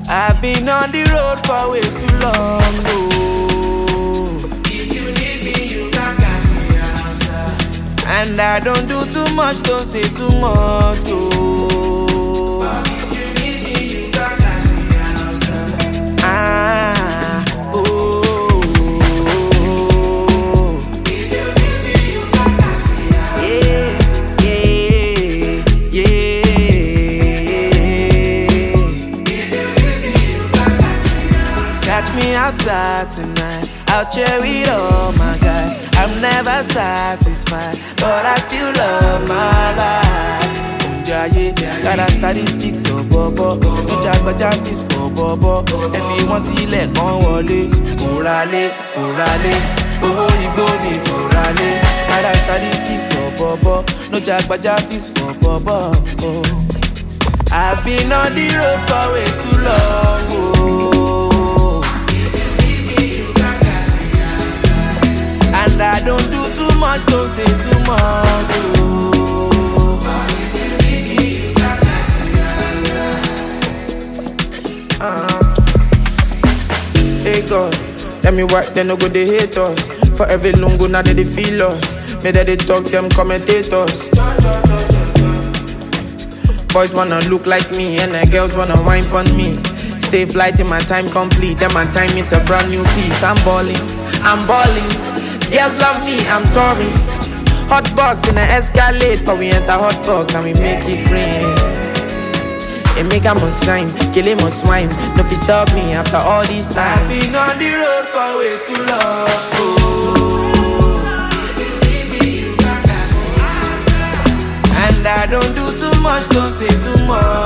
I've been on the road for way too long, oh. If you need me, you can catch me outside. And I don't do too much, don't say too much, oh. But if you need me, you can catch me outside. Ah, oh. If you need me, you can catch me outside. Yeah, yeah, yeah. Catch me outside tonight, out here with all my guys. I'm never satisfied, but I still love my life. Unjaye, got a statistics so bobo. No jagbajantis for bobo. Everyone see let gon wole. Kurale, kurale, oh igbodi kurale. Got a statistics so bobo. No jagbajantis for bobo. I've been on the road for way too long, oh. And I don't do too much, don't say too much, oh. Hey God, tell me why they no go they hate us. For every lungu now they feel us. May they talk them commentators. Boys wanna look like me and the girls wanna wine on me. Stay flight in my time complete. Then my time is a brand new piece. I'm balling. Girls love me, I'm touring. Hot box in the Escalade, for we enter hot box and we make it rain. It make I must shine, kill it must wine. No fi stop me after all this time. I've been on the road for way too long, oh. And I don't do too much, don't say too much.